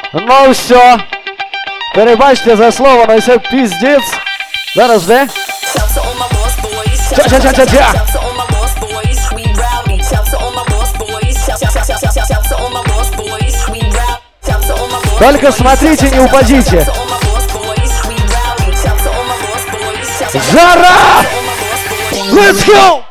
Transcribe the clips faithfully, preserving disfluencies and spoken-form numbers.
Ну все. Перебачте за слово, но все пиздец. Зараз, да? Ча-ча-ча-ча-ча. Только смотрите, не упадите. Жара! Let's go!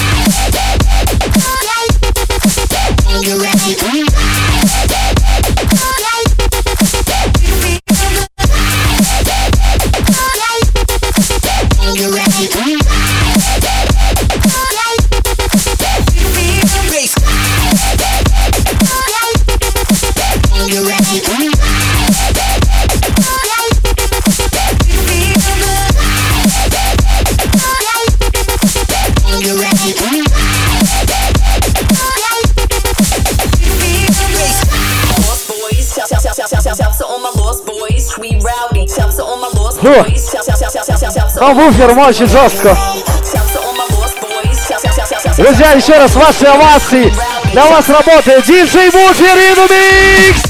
Там буфер мочит жестко. Друзья, еще раз ваши овации. Для вас работает диджей Буфер in the mix.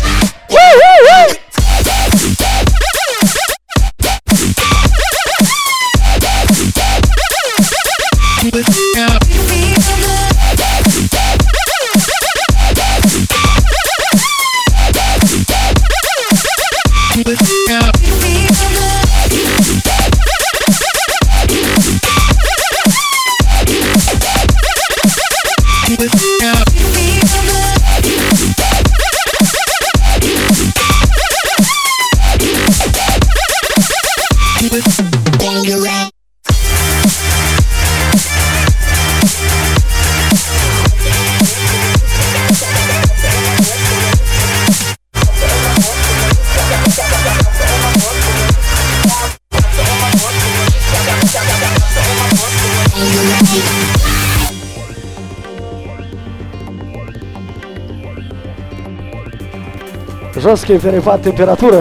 Жесткий перепад температуры.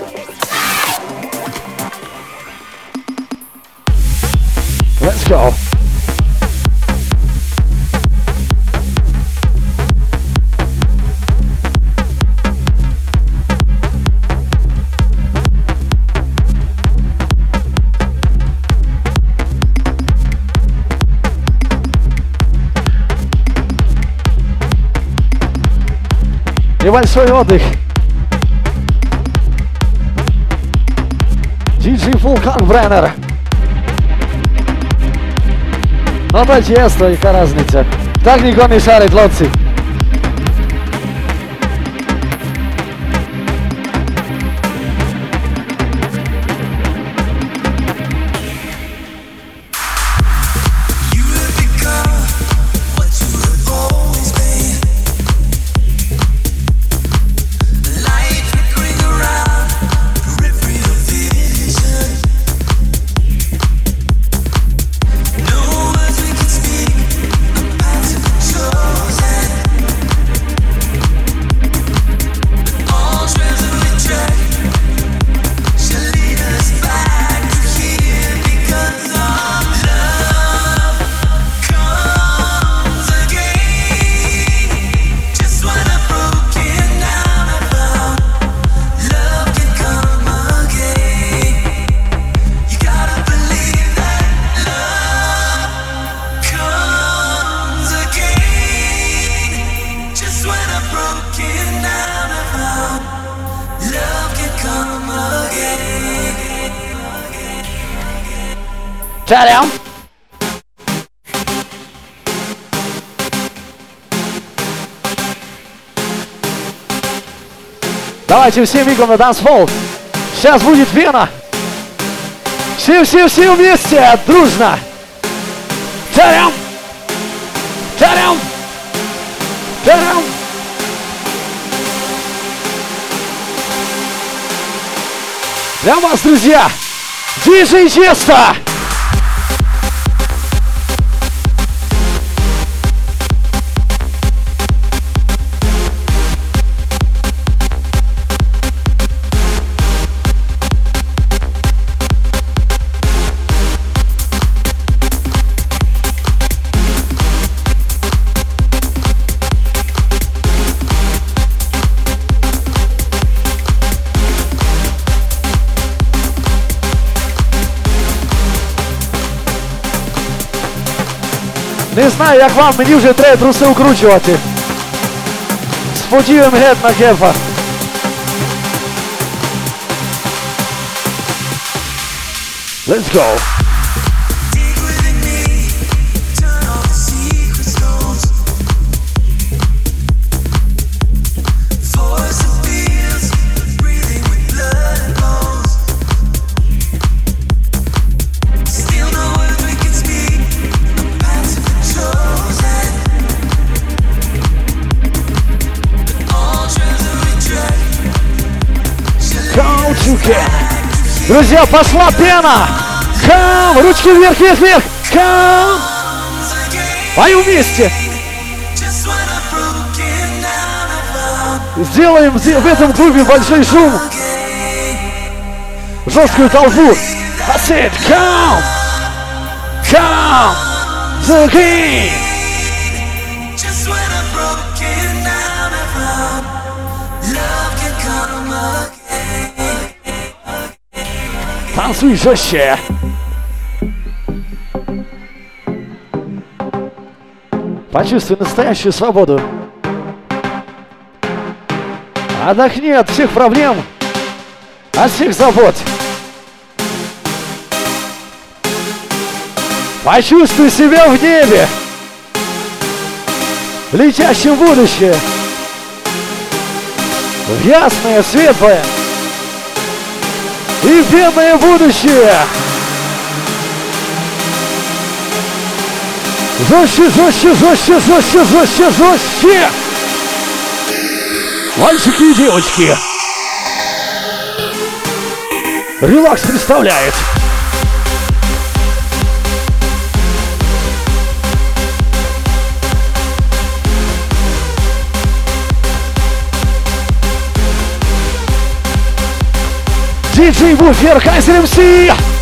Let's go. Небольшой отдых. диджей Вулкан Бреннер. No to jest to jaka raznica. Tak niko nie szary tlocy. Czariam! Давайте все мигом на танцпол. Сейчас будет пена. Все-все-все вместе, дружно. Czariam! Czariam! Czariam! Для вас, друзья, диджей Често! Не знаю, як вам, мені вже треба труси укручувати. Сподіваємо геть на кефа. Let's go. Друзья, пошла пена! Come! Ручки вверх, вверх, вверх! Come! Пою вместе! Сделаем в этом клубе большой шум! Жесткую толпу! That's it! Come! Come! The king! Танцуй жестче! Почувствуй настоящую свободу. Отдохни от всех проблем, от всех забот. Почувствуй себя в небе, летящем в будущее, в ясное, светлое и пенное будущее. Жестче, жестче, жестче, жестче, жестче, жестче. Мальчики и девочки. Релакс представляет. диджей Буфер, Кайзер эм си.